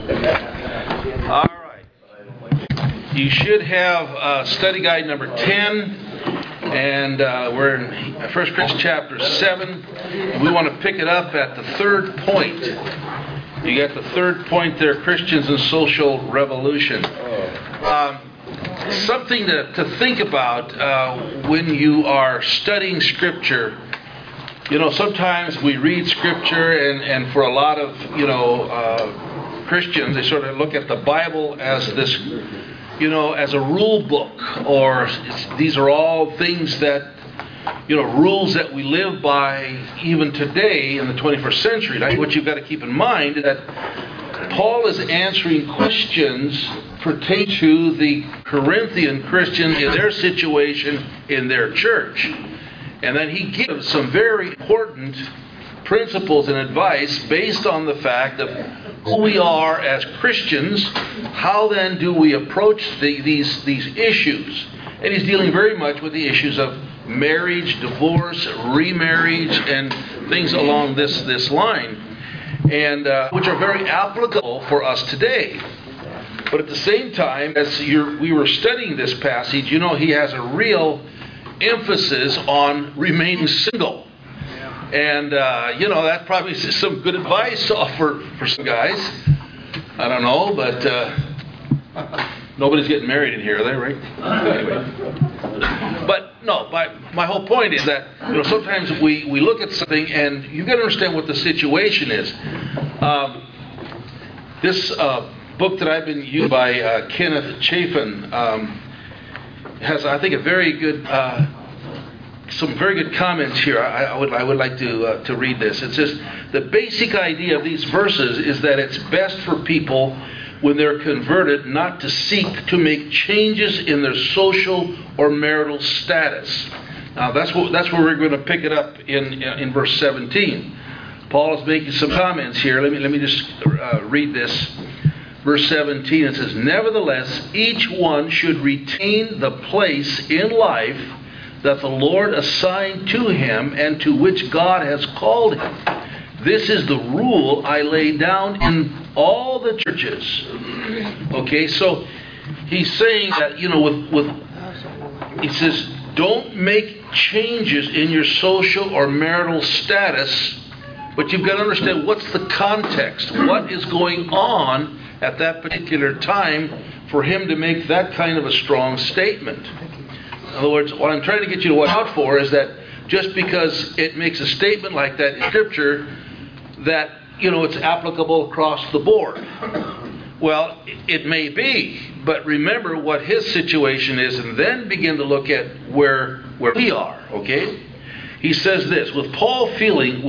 All right. You should have study guide number 10, and we're in 1 Corinthians chapter 7. And we want to pick it up at the third point. You got the third point there, Christians and social revolution. Something to think about when you are studying Scripture. You know, sometimes we read Scripture, and for a lot of, Christians, they sort of look at the Bible as this, as a rule book, or these are all things that, rules that we live by even today in the 21st century. Now, what you've got to keep in mind is that Paul is answering questions pertaining to the Corinthian Christians in their situation in their church. And then he gives some very important principles and advice based on the fact of who we are as Christians. How then do we approach these issues? And he's dealing very much with the issues of marriage, divorce, remarriage, and things along this line, and which are very applicable for us today. But at the same time, as we were studying this passage, he has a real emphasis on remaining single. And, that probably is some good advice to offer for some guys. I don't know, but nobody's getting married in here, are they, right? Anyway. But, no, my whole point is that, sometimes we look at something and you've got to understand what the situation is. This book that I've been using by Kenneth Chapin has, I think, a very good... some very good comments here. I would like to read this. It says, the basic idea of these verses is that it's best for people when they're converted not to seek to make changes in their social or marital status. Now that's where we're going to pick it up in verse 17. Paul is making some comments here. Let me just read this. Verse 17, it says, nevertheless, each one should retain the place in life that the Lord assigned to him and to which God has called him. This is the rule I lay down in all the churches. Okay, so he's saying that, he says, don't make changes in your social or marital status, but you've got to understand what's the context, what is going on at that particular time for him to make that kind of a strong statement. In other words, what I'm trying to get you to watch out for is that just because it makes a statement like that in Scripture, that, it's applicable across the board. Well, it may be, but remember what his situation is and then begin to look at where we are, okay? He says this, with Paul's feeling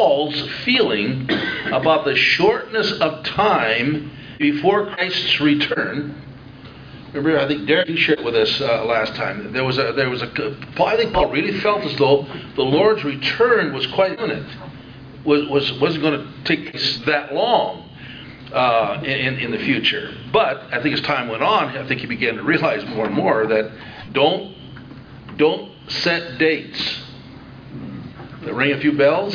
about the shortness of time before Christ's return. Remember, I think Derek, you shared with us last time. I think Paul really felt as though the Lord's return was quite imminent. Wasn't going to take place that long in the future. But I think as time went on, I think he began to realize more and more that don't set dates. That ring a few bells?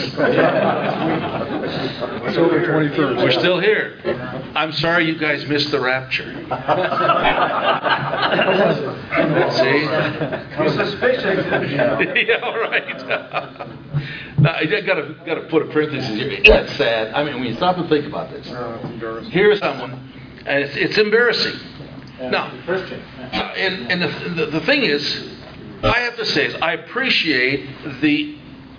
October 23rd. We're still here. I'm sorry you guys missed the rapture. See? He's suspicious. Yeah, right. Now, I got to put a parenthesis here. That's sad. I mean, when you stop and think about this, here's someone, and it's embarrassing. Now, and the thing is, I have to say, is I appreciate the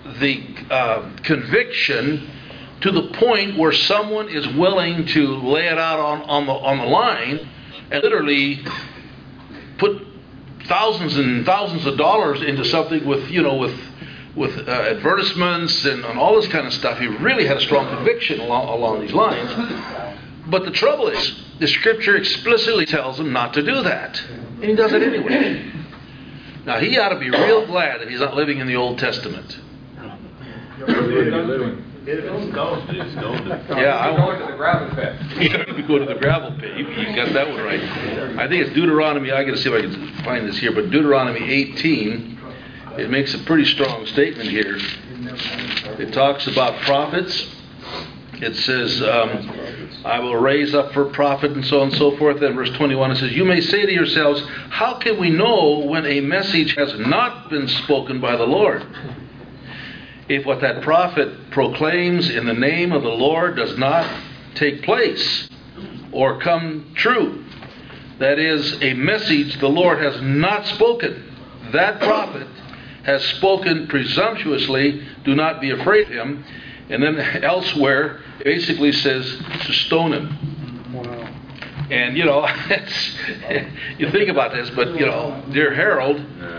conviction to the point where someone is willing to lay it out on the line and literally put thousands and thousands of dollars into something with advertisements and all this kind of stuff. He really had a strong conviction along these lines. But the trouble is, the Scripture explicitly tells him not to do that, and he does it anyway. Now he ought to be real glad that he's not living in the Old Testament. Yeah, I'm going to the gravel pit. You go to the gravel pit. You got that one right. I think it's Deuteronomy. I got to see if I can find this here. But Deuteronomy 18, it makes a pretty strong statement here. It talks about prophets. It says, I will raise up for profit, and so on and so forth. Then verse 21, it says, you may say to yourselves, how can we know when a message has not been spoken by the Lord? If what that prophet proclaims in the name of the Lord does not take place or come true, that is, a message the Lord has not spoken, that prophet has spoken presumptuously, do not be afraid of him. And then elsewhere, it basically says to stone him. Wow. And, you think about this, but, dear Harold,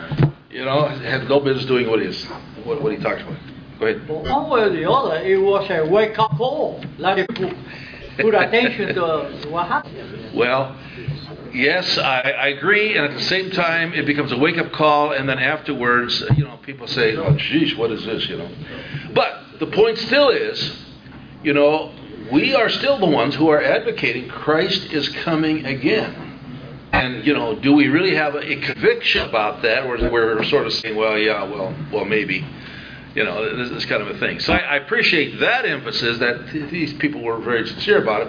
had no business doing what he talks about. Go ahead. One way or the other, it was a wake-up call. Like put attention to what happened. Well, yes, I agree, and at the same time, it becomes a wake-up call, and then afterwards, people say, oh, geez, what is this, But the point still is, we are still the ones who are advocating Christ is coming again. And, do we really have a conviction about that, or we're sort of saying, well, maybe. This kind of a thing. So I appreciate that emphasis, that these people were very sincere about it,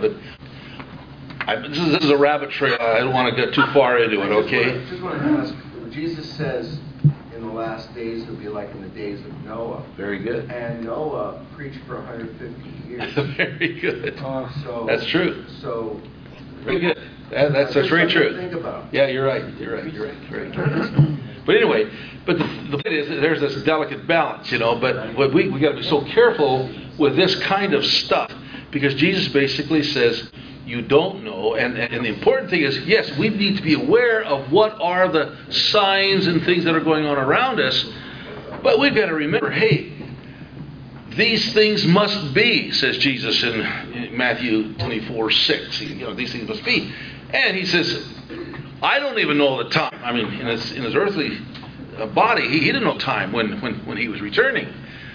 but this is a rabbit trail. I don't want to get too far into it, okay? I just want to ask, Jesus says in the last days it'll be like in the days of Noah. Very good. And Noah preached for 150 years. Very good. So that's true. So very good. That's very true. Think about. Yeah, you're right. Very good. But anyway, the point is, there's this delicate balance, But we got to be so careful with this kind of stuff, because Jesus basically says, you don't know. And the important thing is, yes, we need to be aware of what are the signs and things that are going on around us. But we've got to remember, hey, these things must be, says Jesus in Matthew 24:6. These things must be. And he says, I don't even know the time. I mean, in his earthly body, he didn't know time when he was returning.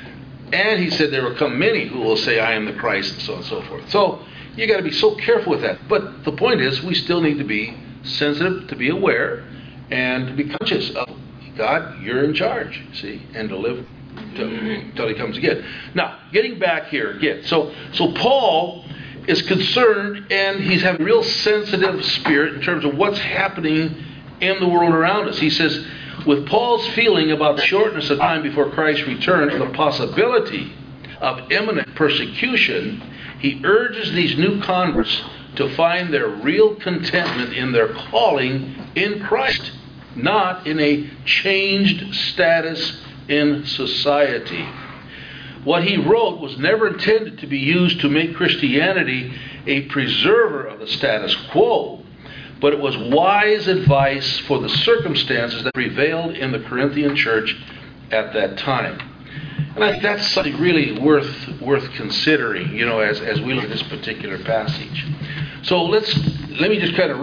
And he said there will come many who will say, I am the Christ, and so on and so forth. So you got to be so careful with that. But the point is, we still need to be sensitive, to be aware, and to be conscious of God, you're in charge, see, and to live till he comes again. Now, getting back here again. So Paul is concerned, and he's having a real sensitive spirit in terms of what's happening in the world around us. He says, with Paul's feeling about the shortness of time before Christ's return and the possibility of imminent persecution, he urges these new converts to find their real contentment in their calling in Christ, not in a changed status in society. What he wrote was never intended to be used to make Christianity a preserver of the status quo, but it was wise advice for the circumstances that prevailed in the Corinthian church at that time. And I think that's something really worth considering, as we look at this particular passage. So let me just kind of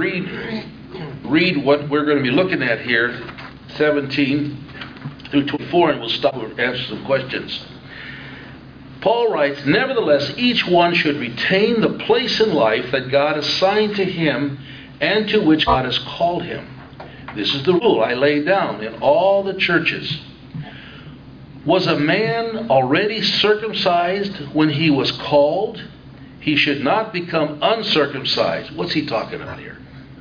read what we're going to be looking at here, 17 through 24, and we'll stop and answer some questions. Paul writes, nevertheless, each one should retain the place in life that God assigned to him and to which God has called him. This is the rule I laid down in all the churches. Was a man already circumcised when he was called? He should not become uncircumcised. What's he talking about here?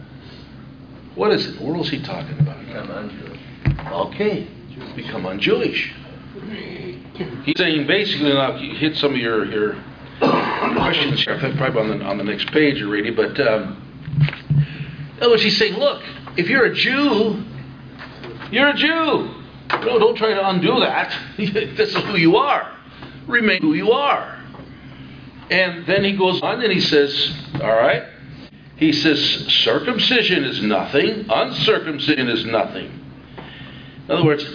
What is it? What is he talking about? Become un-Jewish. Okay, become un-Jewish. He's saying basically, now you hit some of your questions here, I think probably on the next page already, but in other words, he's saying, look, if you're a Jew, you're a Jew. No, don't try to undo that. This is who you are. Remain who you are. And then he goes on and he says, all right, he says, circumcision is nothing, uncircumcision is nothing. In other words,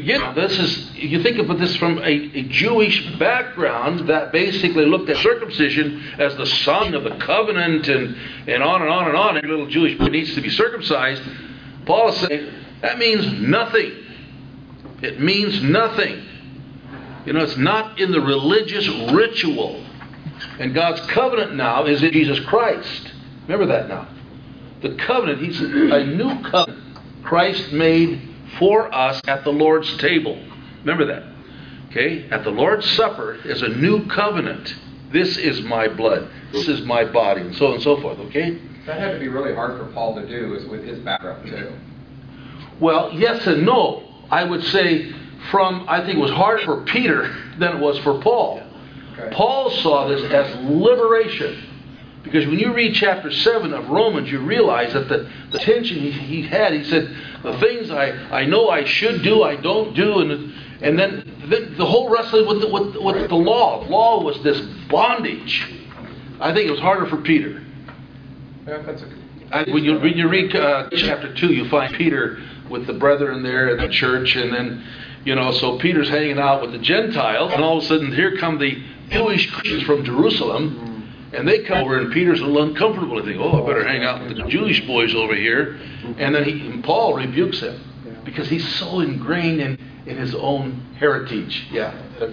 you think about this from a Jewish background that basically looked at circumcision as the sign of the covenant and on and on and on. Every little Jewish boy needs to be circumcised. Paul is saying that means nothing. It means nothing. It's not in the religious ritual. And God's covenant now is in Jesus Christ. Remember that now. The covenant, he's a new covenant Christ made for us at the Lord's table. Remember that. Okay? At the Lord's Supper is a new covenant. This is my blood. This is my body, and so on and so forth, okay? That had to be really hard for Paul to do, is with his background too. Well, yes and no. I would say I think it was harder for Peter than it was for Paul. Okay. Paul saw this as liberation. Because when you read chapter 7 of Romans, you realize that the tension he had, he said, the things I know I should do, I don't do, and then the whole wrestling with the law. Law was this bondage. I think it was harder for Peter. Yeah, that's When you read chapter 2, you find Peter with the brethren there in the church, and then, so Peter's hanging out with the Gentiles, and all of a sudden here come the Jewish Christians from Jerusalem, and they come over, and Peter's a little uncomfortable. They think, I better hang out with the Jewish boys over here. And then Paul rebukes him, because he's so ingrained in his own heritage. Yeah, that's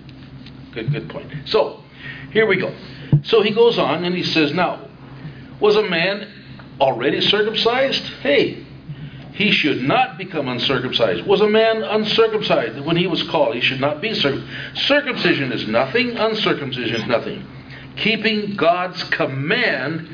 good point. So, here we go. So he goes on, and he says, now, was a man already circumcised? Hey, he should not become uncircumcised. Was a man uncircumcised when he was called? He should not be circumcised. Circumcision is nothing. Uncircumcision is nothing. Keeping God's command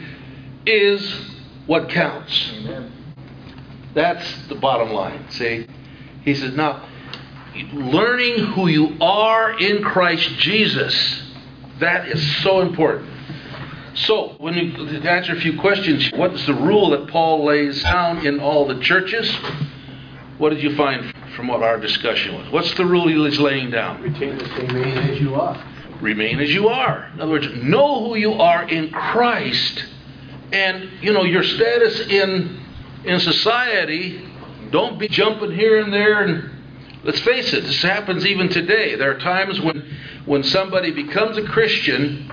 is what counts. Amen. That's the bottom line. See? He says, now, learning who you are in Christ Jesus, that is so important. So, to answer a few questions, what's the rule that Paul lays down in all the churches? What did you find from what our discussion was? What's the rule he's laying down? Remain as you are. Remain as you are. In other words, know who you are in Christ. And, your status in society, don't be jumping here and there. And let's face it, this happens even today. There are times when somebody becomes a Christian,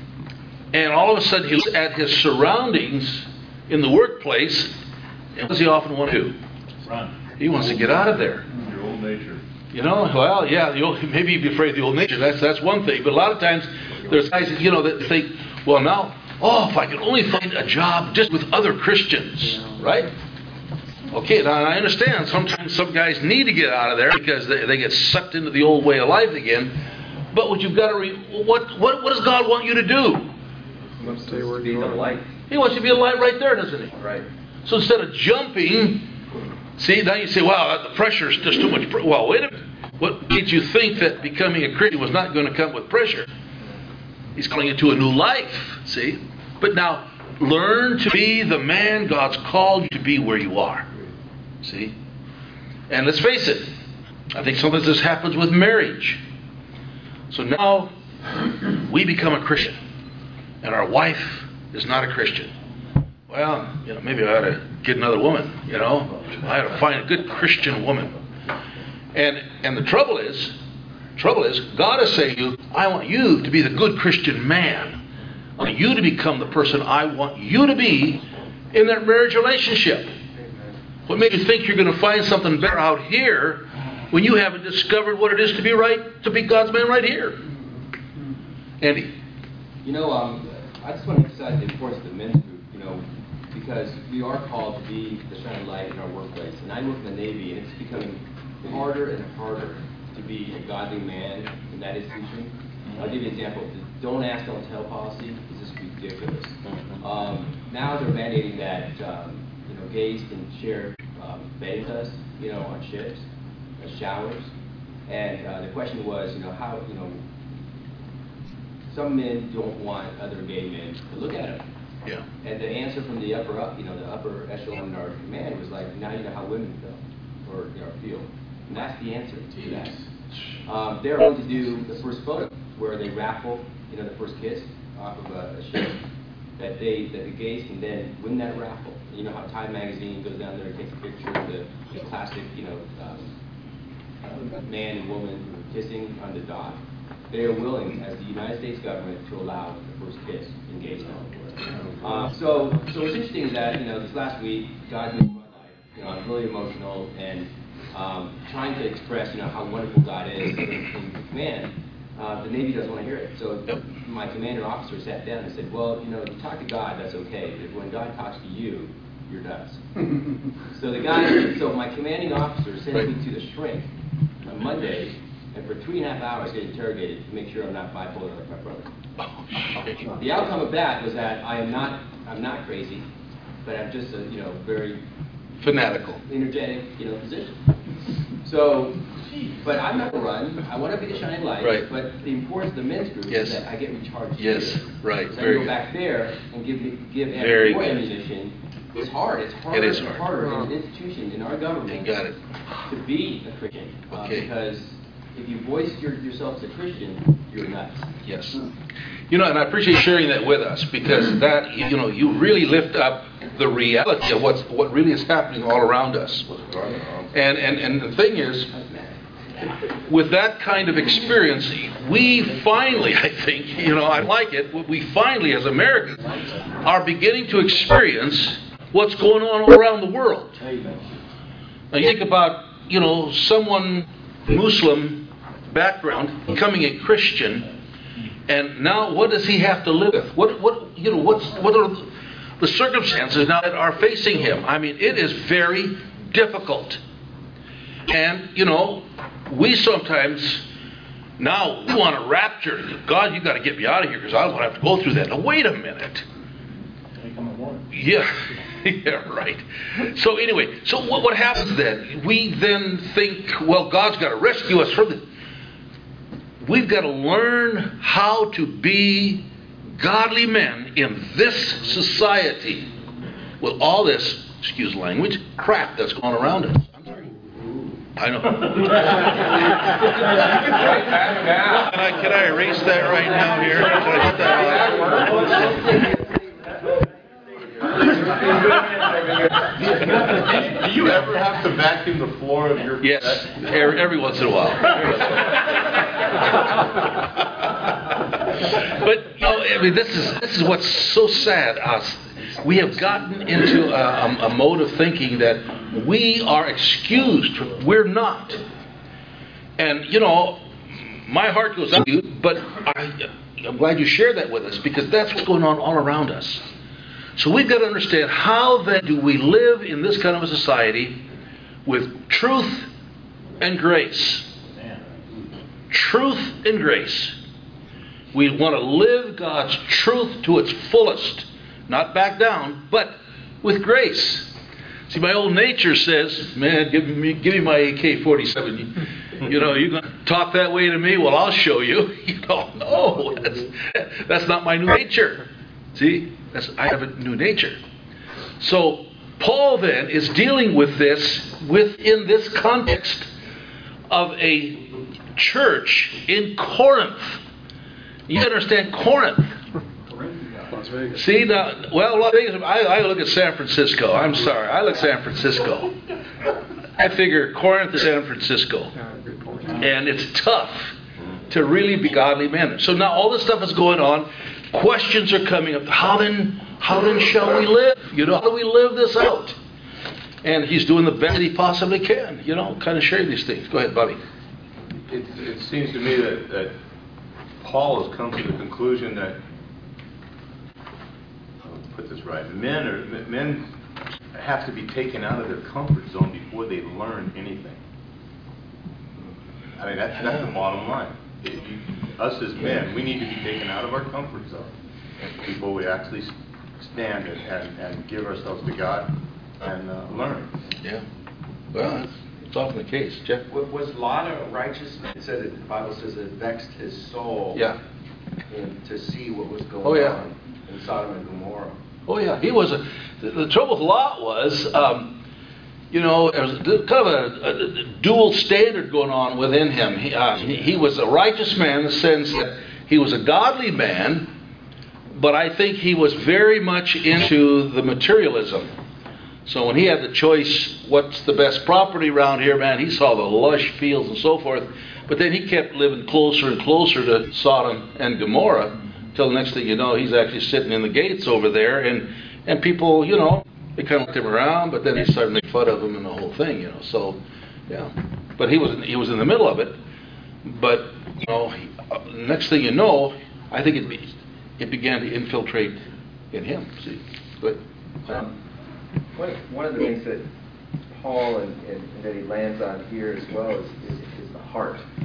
and all of a sudden he looks at his surroundings in the workplace, and what does he often want to do? Run. He wants to get out of there. Your old nature. Well, yeah, maybe you'd be afraid of the old nature. That's one thing. But a lot of times, there's guys, that think, well, now, if I could only find a job just with other Christians, right? Okay, now I understand. Sometimes some guys need to get out of there because they get sucked into the old way of life again. But what you've got to what does God want you to do? He wants to be the light. He wants you to be a light right there, doesn't he? Right. So instead of jumping, see, now you say, wow, the pressure's just too much. Well, wait a minute. What made you think that becoming a Christian was not going to come with pressure? He's calling you to a new life, see? But now, learn to be the man God's called you to be where you are. See? And let's face it, I think sometimes this happens with marriage. So now, we become a Christian, and our wife is not a Christian. Well, maybe I ought to get another woman, I ought to find a good Christian woman. And the trouble is, God is saying to you, I want you to be the good Christian man. I want you to become the person I want you to be in that marriage relationship. What made you think you're going to find something better out here when you haven't discovered what it is to be God's man right here? Andy. I just want to emphasize the importance of the men's group, because we are called to be the shining light in our workplace. And I work in the Navy, and it's becoming harder and harder to be a godly man in that institution. I'll give you an example. The don't ask, don't tell policy is just ridiculous. Now they're mandating that gays can share bathing tubs, on ships, showers. And the question was, how, some men don't want other gay men to look at them. Yeah. And the answer from the upper echelon in our command was like, now you know how women feel or feel. And that's the answer to that. They're willing to do the first photo where they raffle, the first kiss off of a ship. That the gays can then win that raffle. You know how Time Magazine goes down there and takes a picture of the classic, man and woman kissing on the dock. They are willing, as the United States government, to allow the first kiss in gays now. So what's interesting is that this last week, God moved my life. I'm really emotional and trying to express how wonderful God is in command. The Navy doesn't want to hear it. So my commander officer sat down and said, well, you talk to God, that's okay. But when God talks to you, you're nuts. So my commanding officer sent me to the shrink on Monday and for 3.5 hours get interrogated to make sure I'm not bipolar like my brother. Oh, shit. The outcome of that was that I'm not crazy, but I'm just a very Fanatical. energetic physician. So, but I'm not gonna run. I want to be the shining light. Right. But the importance of the men's group Yes. is that I get recharged. Yes, here. right. So I Very go good. back there and give Very more good. ammunition. It's hard. It's harder It is and hard. harder in an institution in our government You got it. to be a Christian. Okay. Because if you voice yourself as a Christian, you're nuts. Yes. And I appreciate you sharing that with us, because that, you really lift up the reality of what really is happening all around us. And the thing is, with that kind of experience, we finally, I think, I like it, we finally, as Americans, are beginning to experience what's going on all around the world. Now, you think about, someone Muslim background becoming a Christian, and now what does he have to live with? What are the circumstances now that are facing him? I mean, it is very difficult. And, we sometimes, now we want to rapture. God, you got to get me out of here because I don't want to have to go through that. Now, wait a minute. Yeah, yeah, right. So anyway, so what happens then? We then think, well, God's got to rescue us from this. We've got to learn how to be godly men in this society with all this, excuse the language, crap that's going around us. I'm sorry. I know. Can I erase that right now here? Can I put that Do you ever have to vacuum the floor of your Yes, every once in a while. But this is what's so sad. We have gotten into a mode of thinking that we are excused. We're not. And my heart goes out to you, but I'm glad you shared that with us, because that's what's going on all around us. So we've got to understand, how then do we live in this kind of a society with truth and grace? Truth and grace. We want to live God's truth to its fullest, not back down, but with grace. See, my old nature says, man, give me my AK-47. You're going to talk that way to me? Well, I'll show you. No, that's not my new nature. See, I have a new nature. So Paul then is dealing with this within this context of a church in Corinth. You understand Corinth. See, now, well, I look at San Francisco. I'm sorry. I look at San Francisco. I figure Corinth is San Francisco. And it's tough to really be godly men. So now all this stuff is going on. Questions are coming up. How then shall we live? How do we live this out? And he's doing the best that he possibly can. Kind of share these things. Go ahead, Bobby. It seems to me that Paul has come to the conclusion that, I'll put this right, men have to be taken out of their comfort zone before they learn anything. I mean, that's the bottom line. Us as men, we need to be taken out of our comfort zone before we actually stand and give ourselves to God and learn. Yeah. Well, it's often the case. Jeff? Was Lot a righteous man? It said that the Bible says it vexed his soul. Yeah. To see what was going on in Sodom and Gomorrah. Oh yeah, he was. The trouble with Lot was, there was kind of a dual standard going on within him. He was a righteous man in the sense that he was a godly man, but I think he was very much into the materialism. So when he had the choice, what's the best property around here, man, he saw the lush fields and so forth. But then he kept living closer and closer to Sodom and Gomorrah, till the next thing you know, he's actually sitting in the gates over there, and people, they kind of looked him around, but then he started making fun of him and the whole thing, So, yeah. But he was in the middle of it. But next thing you know, I think it began to infiltrate in him. See, but. One of the things that Paul and that he lands on here as well is the heart.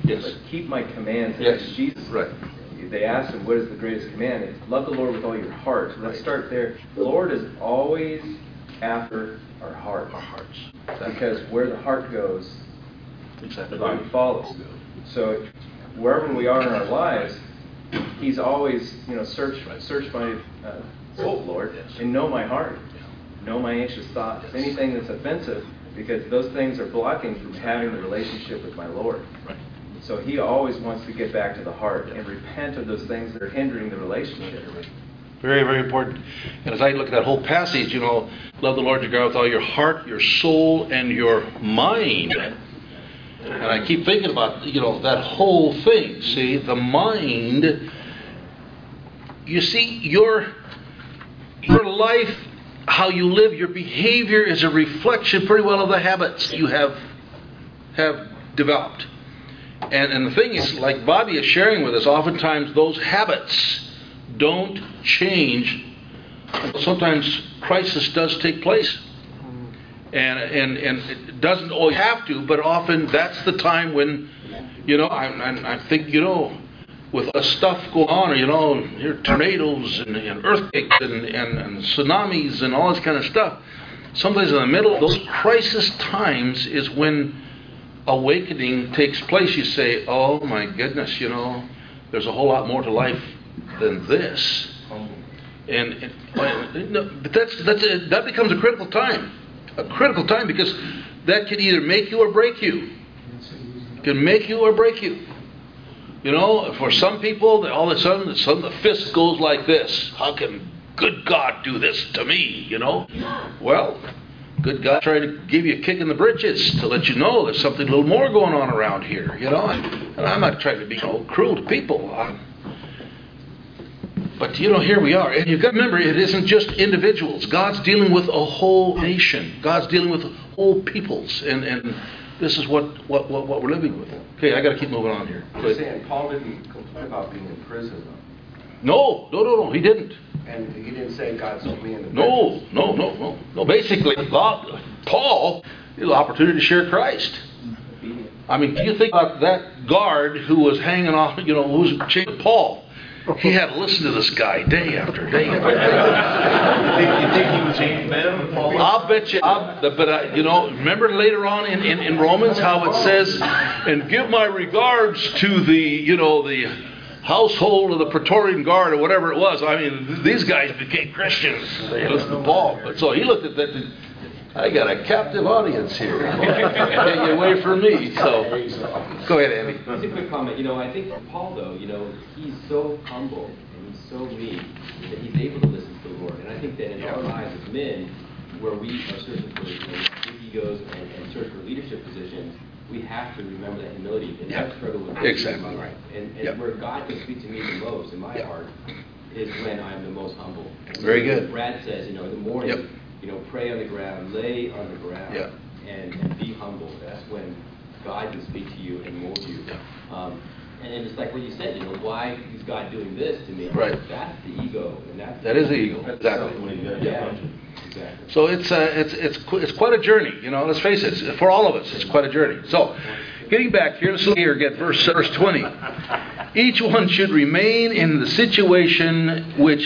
Yes. But keep my commands. Yes. And Jesus, Right. they asked him, what is the greatest command? It's love the Lord with all your heart. Let's start there. The Lord is always after our heart. Our hearts. Because where the heart goes, Exactly. the body follows. So wherever we are in our lives, He's always, search my soul, Lord, Yes. and know my heart, know my anxious thoughts, Yes. anything that's offensive, because those things are blocking from having the relationship with my Lord. Right. So He always wants to get back to the heart and repent of those things that are hindering the relationship. Very, very important. And as I look at that whole passage, love the Lord your God with all your heart, your soul, and your mind. And I keep thinking about, that whole thing. See, the mind, you see, your life, how you live, your behavior is a reflection pretty well of the habits you have developed. And the thing is, like Bobby is sharing with us, oftentimes those habits don't change. Sometimes crisis does take place. And it doesn't always have to, but often that's the time when, I think, with stuff going on, here are tornadoes and earthquakes and tsunamis and all this kind of stuff. Sometimes in the middle of those crisis times is when awakening takes place. You say, oh my goodness, there's a whole lot more to life than this. But that becomes a critical time. A critical time, because that can either make you or break you. Can make you or break you. For some people, all of a sudden the fist goes like this. How can good God do this to me? Well, good God trying to give you a kick in the britches to let you know there's something a little more going on around here. And I'm not trying to be cruel to people. But here we are. And you've got to remember, it isn't just individuals. God's dealing with a whole nation. God's dealing with whole peoples. And this is what we're living with. Okay, I got to keep moving on here. You're saying Paul didn't complain about being in prison, though? No, he didn't. And he didn't say God told me in the No. Basically, Paul had the opportunity to share Christ. I mean, you think about that guard who was hanging off, who was chained to Paul. He had to listen to this guy day after day after day. You think he was chained man, Paul? I'll bet you. But remember later on in Romans how it says, "And give my regards to the household of the Praetorian Guard," or whatever it was. I mean, these guys became Christians. They listened to Paul. But so he looked at that. I got a captive audience here. Get you away from me. So, go ahead, Andy. Just a quick comment. I think Paul, though, he's so humble and he's so meek that he's able to listen to the Lord. And I think that in our lives as men, where we are searching for big egos and search for leadership positions, we have to remember that humility. And I struggle with that. Exactly right. And where God can speak to me the most in my heart is when I'm the most humble. Very good. Brad says, in the morning, pray on the ground, lay on the ground, Yeah. and be humble. That's when God can speak to you and mold you. Yeah. And it's like what you said, why is God doing this to me? Right. That's the ego, and That is the ego. Exactly. Yeah, exactly. So it's quite a journey. Let's face it. For all of us, it's quite a journey. So, getting back here, let's look here again, verse 20. Each one should remain in the situation which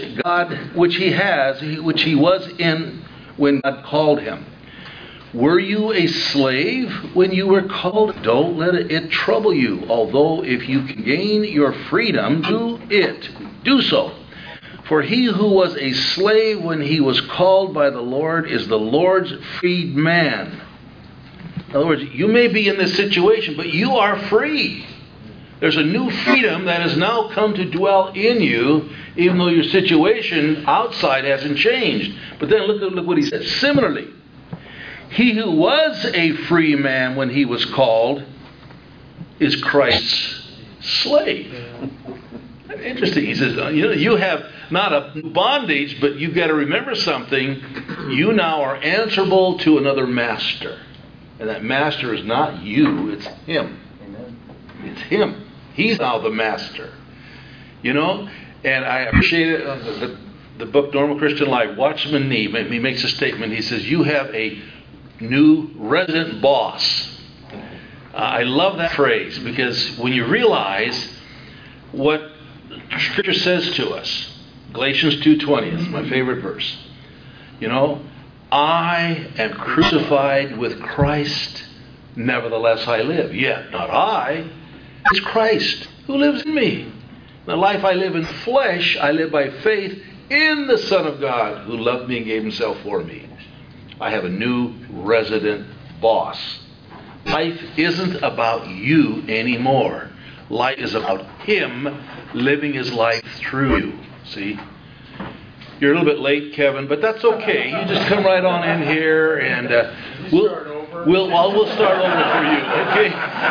he was in when God called him. Were you a slave when you were called? Don't let it trouble you. Although if you can gain your freedom, do so. For he who was a slave when he was called by the Lord is the Lord's freed man. In other words, you may be in this situation, but you are free. There's a new freedom that has now come to dwell in you, even though your situation outside hasn't changed. But then look what he says. Similarly, he who was a free man when he was called is Christ's slave. Interesting. He says, you have not a bondage, but you've got to remember something. You now are answerable to another master. And that master is not you, it's him. Amen. It's him. He's now the master. And I appreciate it. The book Normal Christian Life, Watchman Nee, he makes a statement. He says, you have a new resident boss. I love that phrase, because when you realize what Scripture says to us, Galatians 2:20 is my favorite verse. You know, I am crucified with Christ, nevertheless I live. Yet not I, it's Christ who lives in me. The life I live in flesh, I live by faith in the Son of God who loved me and gave himself for me. I have a new resident boss. Life isn't about you anymore. Life is about him living his life through you. See? You're a little bit late, Kevin, but that's okay. You just come right on in here, and we'll start over for you, okay?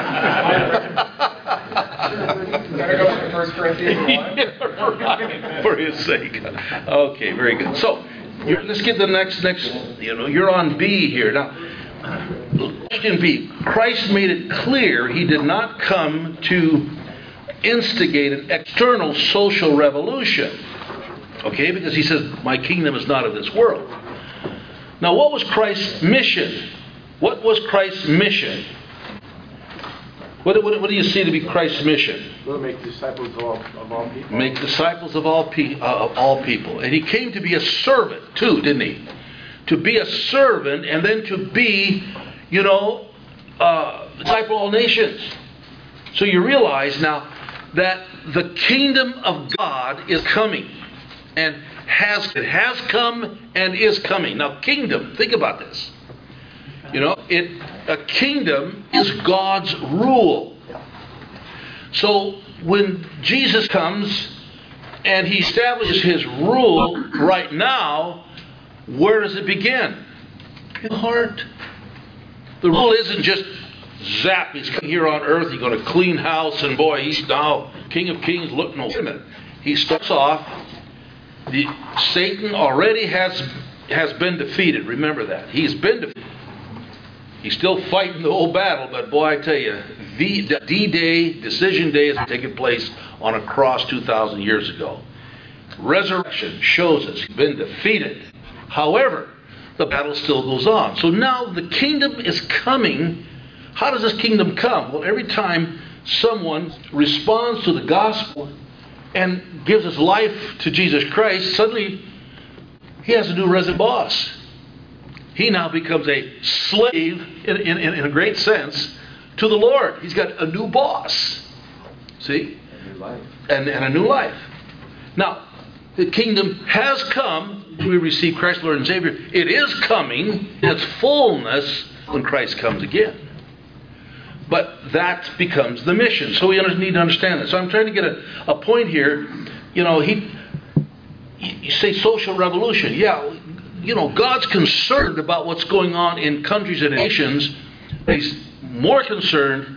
Better go to 1 Corinthians 1. Yeah, right, for his sake. Okay, very good. So, let's get the next. You're on B here now. Question B. Christ made it clear he did not come to instigate an external social revolution. Okay, because he says, my kingdom is not of this world. Now, what was Christ's mission? What was Christ's mission? What do you see to be Christ's mission? We'll make disciples of all people. Make disciples of all people. And he came to be a servant too, didn't he? To be a servant, and then to be, disciple of all nations. So you realize now that the kingdom of God is coming. And it has come and is coming. Now, kingdom, think about this. A kingdom is God's rule. So when Jesus comes and he establishes his rule right now, where does it begin? In the heart. The rule isn't just zap, he's coming here on earth, he's going to clean house, and boy, he's now King of Kings. Look, no, wait a minute. He starts off. Satan already has been defeated. Remember that. He's been defeated. He's still fighting the old battle, but boy, I tell you, the D-Day, Decision Day, has taken place on a cross 2,000 years ago. Resurrection shows us he's been defeated. However, the battle still goes on. So now the kingdom is coming. How does this kingdom come? Well, every time someone responds to the gospel and gives his life to Jesus Christ, suddenly he has a new resident boss. He now becomes a slave, in a great sense, to the Lord. He's got a new boss. See? A new life. And a new life. Now, the kingdom has come. We receive Christ, Lord and Savior. It is coming in its fullness when Christ comes again. But that becomes the mission. So we need to understand that. So I'm trying to get a point here. You say social revolution. Yeah, God's concerned about what's going on in countries and nations. He's more concerned.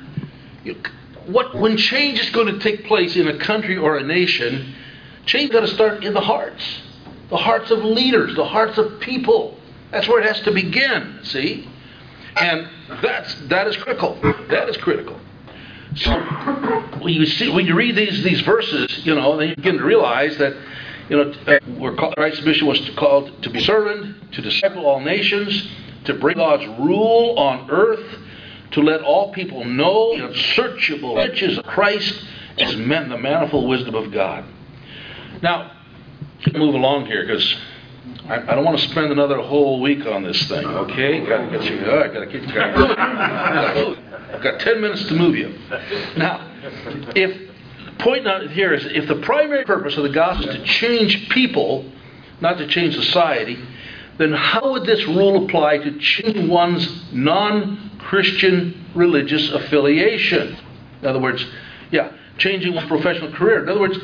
When change is going to take place in a country or a nation, change got to start in the hearts of leaders, the hearts of people. That's where it has to begin. See. And that is critical. That is critical. So when you read these verses, then you begin to realize that Christ's mission was called to be servant, to disciple all nations, to bring God's rule on earth, to let all people know the unsearchable riches of Christ as the manifold wisdom of God. Now, move along here because I don't want to spend another whole week on this thing, okay? Got to get you going. I've got 10 minutes to move you. Now, point out here is, if the primary purpose of the gospel is to change people, not to change society, then how would this rule apply to changing one's non-Christian religious affiliation? In other words, changing one's professional career. In other words,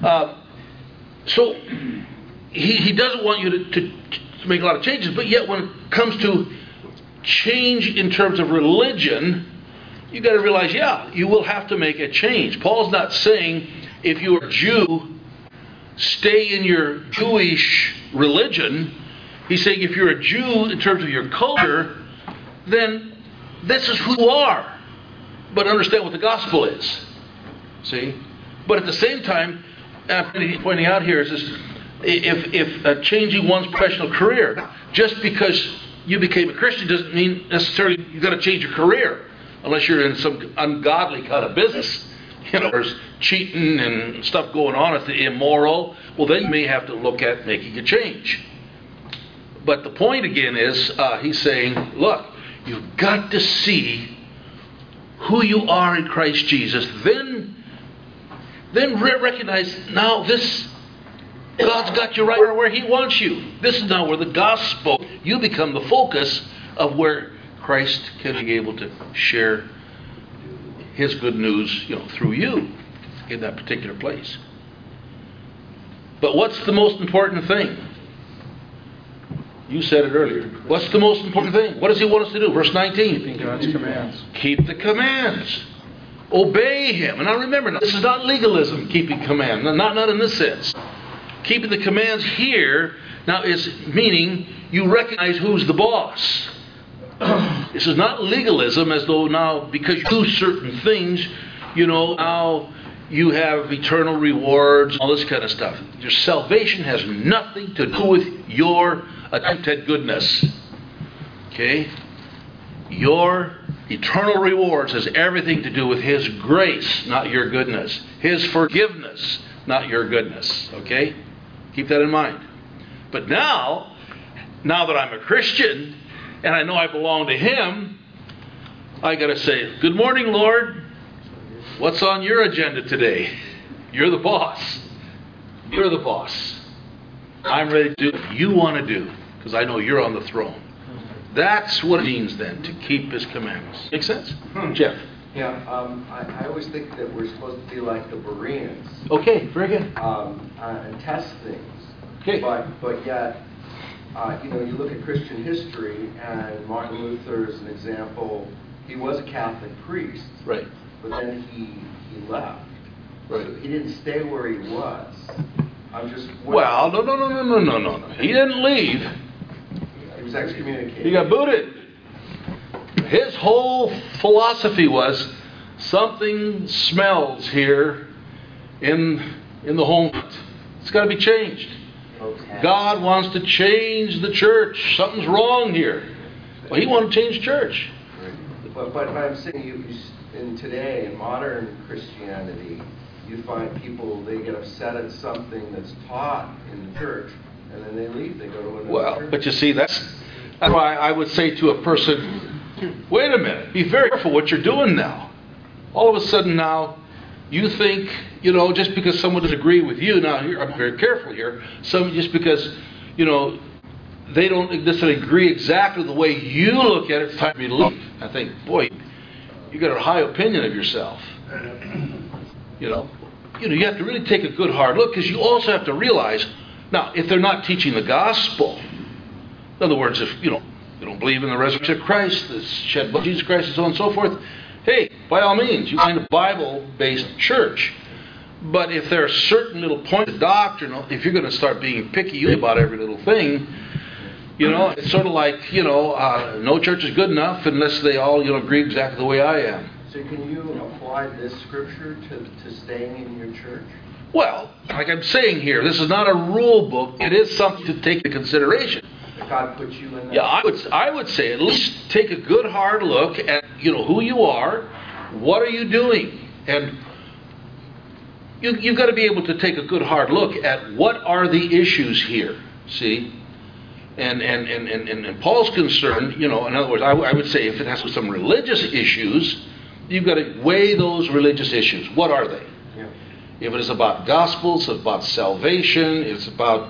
so he doesn't want you to make a lot of changes, but yet when it comes to change in terms of religion, you've got to realize, you will have to make a change. Paul's not saying if you're a Jew, stay in your Jewish religion. He's saying if you're a Jew in terms of your culture, then this is who you are. But understand what the gospel is. See? But at the same time, pointing out here is this, if changing one's professional career, just because you became a Christian doesn't mean necessarily you've got to change your career. unless you're in some ungodly kind of business. There's cheating and stuff going on, it's immoral. Well, then you may have to look at making a change. But the point again is, he's saying, look, you've got to see who you are in Christ Jesus. Then recognize, now this, God's got you right where He wants you. This is now where the gospel, you become the focus of where Christ can be able to share His good news, through you in that particular place. But what's the most important thing? You said it earlier. What's the most important thing? What does He want us to do? Verse 19. Keeping God's commands. Keep the commands. Obey Him. And now remember, this is not legalism, keeping commands. Not in this sense. Keeping the commands here now is meaning you recognize who's the boss. This is not legalism as though now because you do certain things, now you have eternal rewards, all this kind of stuff. Your salvation has nothing to do with your attempt at goodness. Okay? Your eternal rewards has everything to do with His grace, not your goodness. His forgiveness, not your goodness. Okay? Keep that in mind. But now that I'm a Christian, and I know I belong to Him, I got to say, good morning, Lord. What's on your agenda today? You're the boss. You're the boss. I'm ready to do what you want to do because I know you're on the throne. That's what it means then to keep His commandments. Make sense? Jeff? Yeah, I always think that we're supposed to be like the Bereans. Okay, very good. And test things. Okay. But yet, you look at Christian history, and Martin Luther is an example. He was a Catholic priest. Right. But then he left. Right. So he didn't stay where he was. I'm just... Well, no. He didn't leave. He was excommunicated. He got booted. His whole philosophy was something smells here in the home. It's got to be changed. Okay. God wants to change the church. Something's wrong here. Well, He wanted to change the church. But I'm saying in today, in modern Christianity, you find people, they get upset at something that's taught in the church, and then they leave. They go to another church. But you see, that's why I would say to a person, wait a minute, be very careful what you're doing now. All of a sudden now, you think, just because someone doesn't agree with you, now here, I'm very careful here, just because, they don't necessarily agree exactly the way you look at it, it's time for me to leave. I think, boy, you got a high opinion of yourself. You have to really take a good hard look, because you also have to realize, now, if they're not teaching the gospel, in other words, if you don't believe in the resurrection of Christ, the shed blood of Jesus Christ, and so on and so forth, hey, by all means, you find a Bible-based church. But if there are certain little points of doctrine, if you're going to start being picky about every little thing, it's sort of like, no church is good enough unless they all, agree exactly the way I am. So can you apply this scripture to staying in your church? Well, like I'm saying here, this is not a rule book. It is something to take into consideration. That God puts you in that? Yeah, I would say at least take a good hard look at, who you are, what are you doing, and you've got to be able to take a good hard look at what are the issues here, see? And Paul's concern, in other words, I would say if it has some religious issues, you've got to weigh those religious issues. What are they? Yeah. If it is about gospels, it's about salvation, it's about,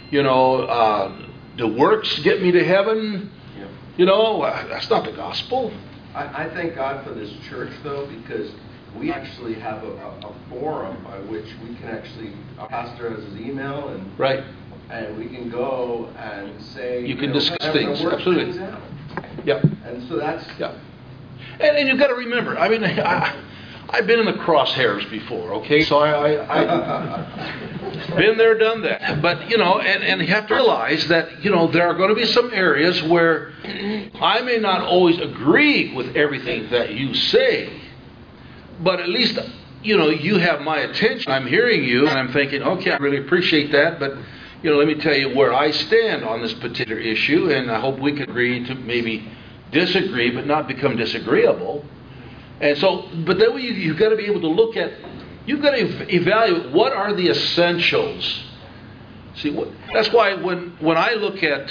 the works get me to heaven, that's not the gospel. I thank God for this church, though, because we actually have a forum by which we can actually, our pastor has his email, and right. And we can go and say... You can discuss things, work absolutely. things out. Yeah. And so that's... Yeah. And you've got to remember, I've been in the crosshairs before, okay? So I been there, done that. But, and you have to realize that, there are going to be some areas where I may not always agree with everything that you say, but at least, you have my attention. I'm hearing you, and I'm thinking, okay, I really appreciate that, but... let me tell you where I stand on this particular issue, and I hope we can agree to maybe disagree, but not become disagreeable. And so, but then you've got to be able to look at, you've got to evaluate what are the essentials. See, that's why when I look at,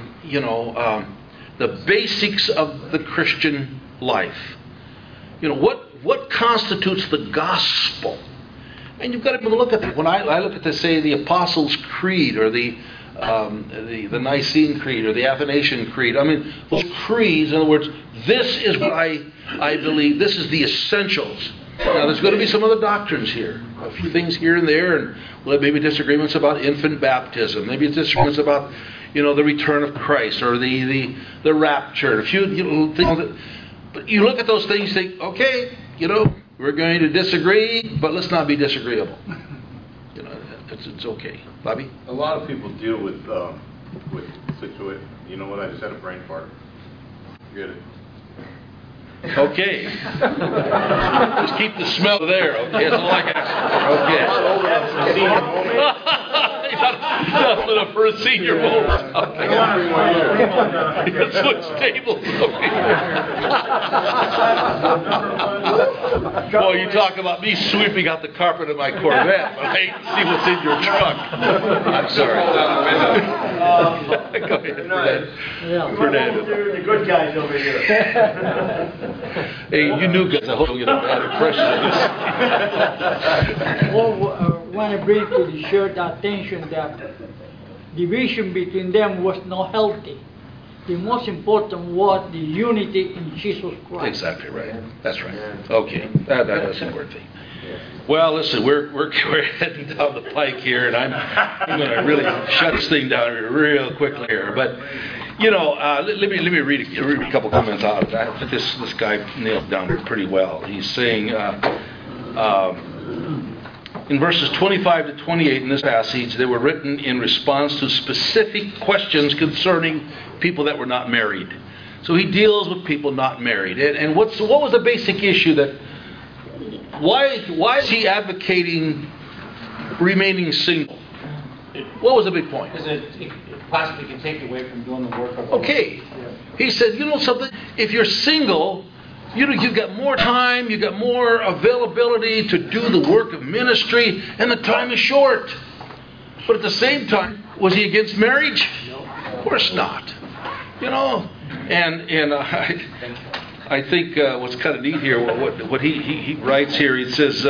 the basics of the Christian life, what constitutes the gospel? And you've got to be able to look at that. When I look at, say, the Apostles' Creed or the Nicene Creed or the Athanasian Creed, I mean, those creeds, in other words, this is what I believe, this is the essentials. Now, there's going to be some other doctrines here, a few things here and there, and maybe disagreements about infant baptism, maybe disagreements about, the return of Christ or the rapture, a few things. But you look at those things, you think, okay, we're going to disagree, but let's not be disagreeable. It's okay. Bobby? A lot of people deal with situation. You know what? I just had a brain fart. Forget it. Okay. Just keep the smell there. Okay, that's all I got. Okay. Not enough for a senior moment. Okay. You switch tables. Well, you talk about me sweeping out the carpet of my Corvette, but I hate to see what's in your truck. I'm sorry. Go ahead, Fernando. The good guys over here. Hey, you new guys, I hope you get a bad impression of this. Well, I want to bring to the church attention that division between them was not healthy. The most important was the unity in Jesus Christ. Exactly right. That's right. Okay, that's the important thing. Well, listen, we're heading down the pike here, and I'm going to really shut this thing down real quickly here. But let me read a couple comments out of that. I think this guy nailed down pretty well. He's saying in verses 25 to 28 in this passage, they were written in response to specific questions concerning people that were not married. So he deals with people not married. And what was the basic issue that why is he advocating remaining single? What was the big point? Because it possibly can take you away from doing the work of the Okay. He said, something, if you're single, you've got more time, you've got more availability to do the work of ministry, and the time is short. But at the same time, was he against marriage? No. Of course not. And I think what's kind of neat here, what he writes here, he says,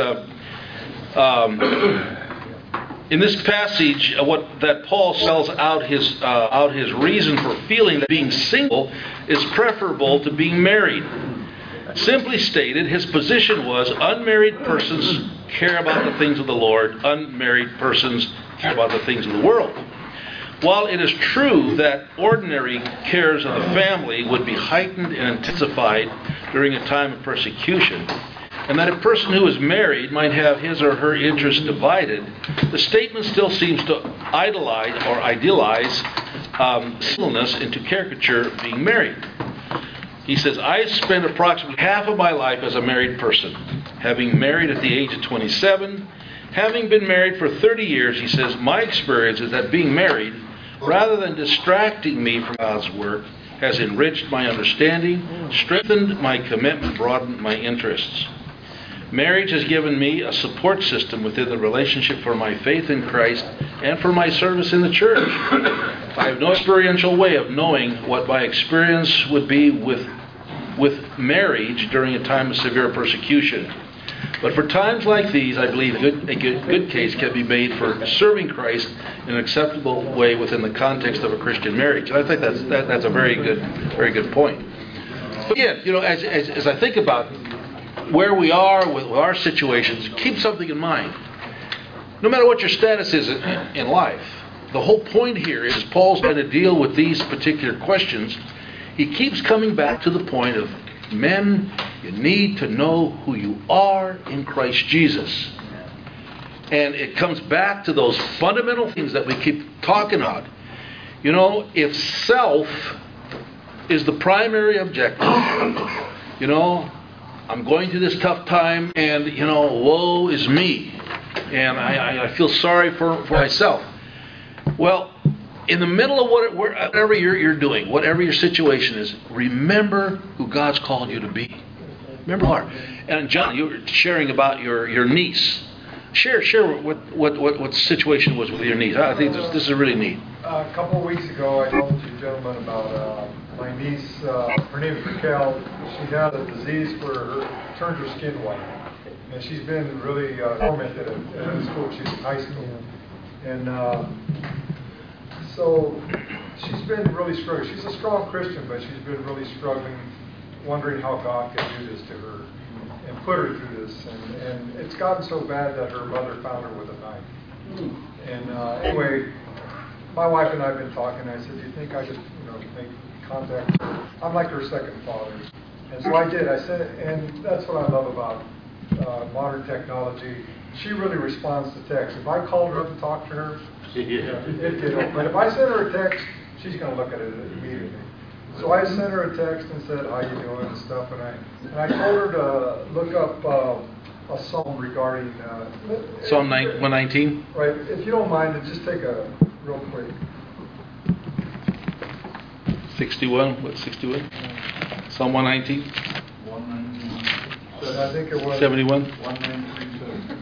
in this passage, that Paul spells out his reason for feeling that being single is preferable to being married. Simply stated, his position was unmarried persons care about the things of the Lord, unmarried persons care about the things of the world. While it is true that ordinary cares of the family would be heightened and intensified during a time of persecution, and that a person who is married might have his or her interests divided, the statement still seems to idealize singleness into caricature being married. He says, I spent approximately half of my life as a married person, having married at the age of 27. Having been married for 30 years, he says, my experience is that being married, rather than distracting me from God's work, has enriched my understanding, strengthened my commitment, broadened my interests. Marriage has given me a support system within the relationship for my faith in Christ and for my service in the church. I have no experiential way of knowing what my experience would be with marriage during a time of severe persecution. But for times like these, I believe a good case can be made for serving Christ in an acceptable way within the context of a Christian marriage. And I think that's a very good point. But again, as I think about where we are with our situations, keep something in mind. No matter what your status is in life, the whole point here is Paul's going to deal with these particular questions. He keeps coming back to the point of, men, you need to know who you are in Christ Jesus. And it comes back to those fundamental things that we keep talking about. If self is the primary objective, I'm going through this tough time and, woe is me. And I feel sorry for myself. Well, in the middle of whatever you're doing, whatever your situation is, remember who God's called you to be. Remember who are. And John, you were sharing about your niece. Share what the situation was with your niece. I think this is really neat. A couple of weeks ago, I told you gentlemen about my niece. Her name is Raquel. She had a disease where turned her skin white, and she's been really tormented at school. She's in high school, and so she's been really struggling. She's a strong Christian, but she's been really struggling, wondering how God can do this to her and put her through this. And it's gotten so bad that her mother found her with a knife. And anyway, my wife and I have been talking. I said, do you think I could, make contact with her? I'm like her second father. And so I did. I said, and that's what I love about modern technology. She really responds to text. If I called her up and talked to her, it'd get over. But if I send her a text, she's going to look at it immediately. So I sent her a text and said, how you doing and stuff. And I told her to look up a psalm regarding... Psalm 119? Right. If you don't mind, just take a real quick. 61? What's 61? Psalm 119? 119. So I think it was... 71? 193.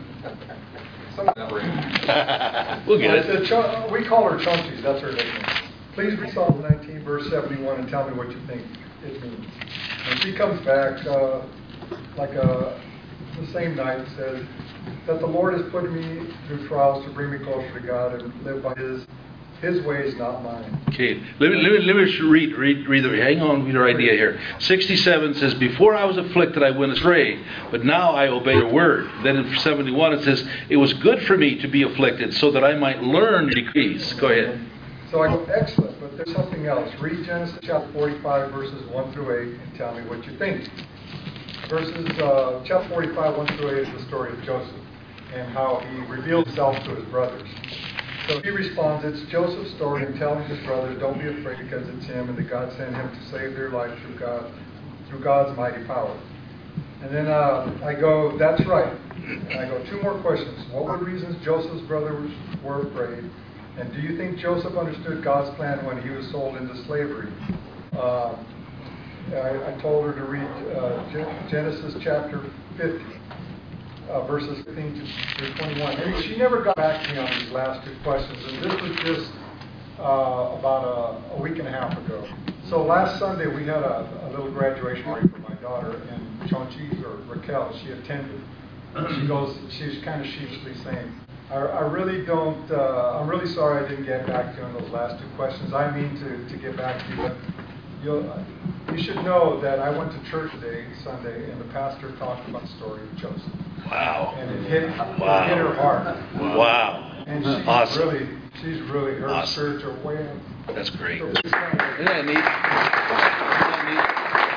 We'll get it. We call her Chunchies. That's her nickname. Please read Psalm 19, verse 71, and tell me what you think it means. And she comes back the same night, says that the Lord has put me through trials to bring me closer to God and live by His ways, not mine. Okay, let me just read hang on with your idea here. 67 says, before I was afflicted I went astray, but now I obey your word. Then in 71 it says, it was good for me to be afflicted so that I might learn your decrees. Go ahead. So I go, excellent, but there's something else. Read Genesis chapter 45, verses 1 through 8, and tell me what you think. Chapter 45, 1 through 8 is the story of Joseph and how he revealed himself to his brothers. So he responds, it's Joseph's story, and telling his brothers, don't be afraid because it's him, and that God sent him to save their life through God's mighty power. And then I go, that's right. And I go, two more questions. What were the reasons Joseph's brothers were afraid? And do you think Joseph understood God's plan when he was sold into slavery? I told her to read Genesis chapter 50, verses 15 through 21. And she never got back to me on these last two questions. And this was just about a week and a half ago. So last Sunday we had a little graduation party for my daughter, and Chonchi, or Raquel, she attended. She's kind of sheepishly saying, I really don't, I'm really sorry I didn't get back to you on those last two questions. I mean to get back to you, but you should know that I went to church today, Sunday, and the pastor talked about the story of Joseph. Wow. And it hit her heart. Wow. And she's awesome. She's really, her awesome. spiritual way. That's great. So Isn't that neat?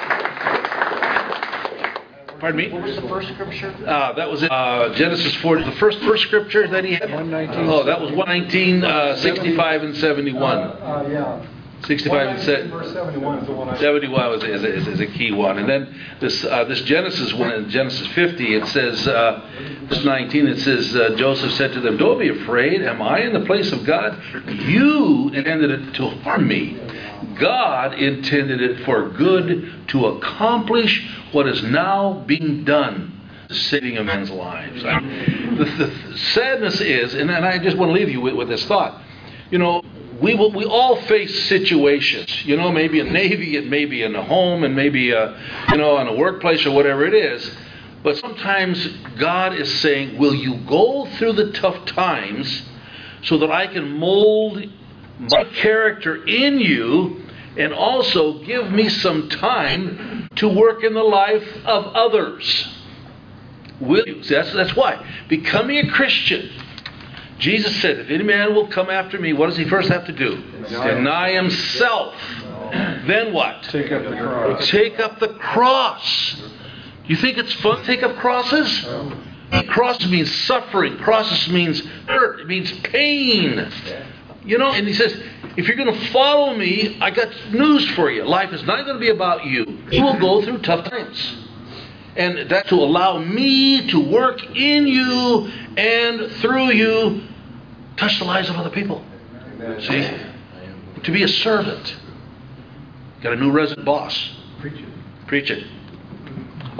Pardon me? What was the first scripture? That was Genesis 40. The first scripture that he had? 119. Oh, that was 119, 65, and 71. Yeah. 65 and verse 71 is the one I... 71 is a key one. And then this Genesis one, in Genesis 50, it says, verse 19, it says, Joseph said to them, don't be afraid. Am I in the place of God? You intended it to harm me. God intended it for good to accomplish what is now being done, the saving of men's lives. The sadness is, and I just want to leave you with this thought, we all face situations, maybe in the Navy, it may be in a home, and maybe, in a workplace or whatever it is. But sometimes God is saying, will you go through the tough times so that I can mold my character in you and also give me some time to work in the life of others? Will you? That's why. Becoming a Christian, Jesus said, if any man will come after me, what does he first have to do? Deny himself. Then what? Take up the cross. Take up the cross. You think it's fun to take up crosses? Crosses means suffering. Crosses means hurt. It means pain. And he says, if you're going to follow me, I got news for you. Life is not going to be about you. You will go through tough times. And that's to allow me to work in you and through you, touch the lives of other people. Amen. See? To be a servant. Got a new resident boss. Preach it.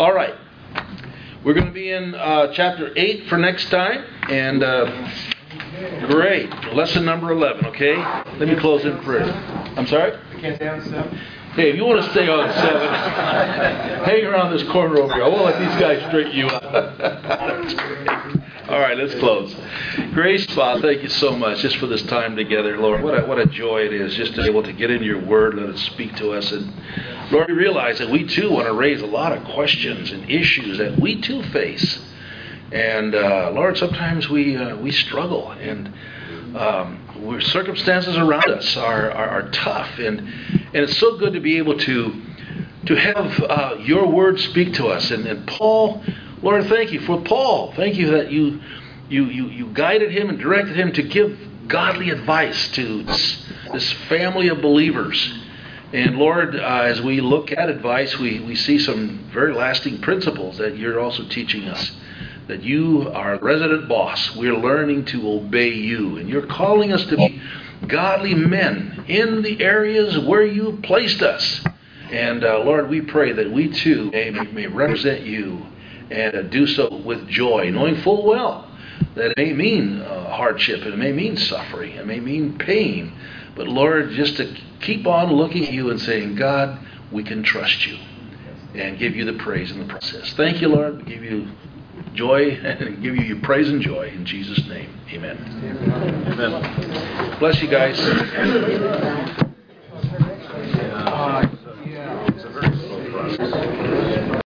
All right. We're going to be in chapter 8 for next time. And great. Lesson number 11, okay? Let me close in prayer. I'm sorry? Can't stay on 7? Hey, if you want to stay on 7, hang around this corner over here. I won't let these guys straighten you up. All right, let's close. Gracious Father, thank you so much just for this time together, Lord. What a joy it is just to be able to get into your word, let it speak to us. And Lord, we realize that we too want to raise a lot of questions and issues that we too face. And Lord, sometimes we struggle, and circumstances around us are tough. And it's so good to be able to have your word speak to us. And Paul, Lord, thank you for Paul. Thank you that you guided him and directed him to give godly advice to this family of believers. And Lord, as we look at advice, we see some very lasting principles that you're also teaching us. That you are resident boss. We're learning to obey you. And you're calling us to be godly men in the areas where you placed us. And Lord, we pray that we too may represent you and do so with joy, knowing full well that it may mean hardship, and it may mean suffering, it may mean pain. But Lord, just to keep on looking at you and saying, God, we can trust you and give you the praise in the process. Thank you, Lord. We give you joy and give you your praise and joy in Jesus' name. Amen. Amen. Bless you guys.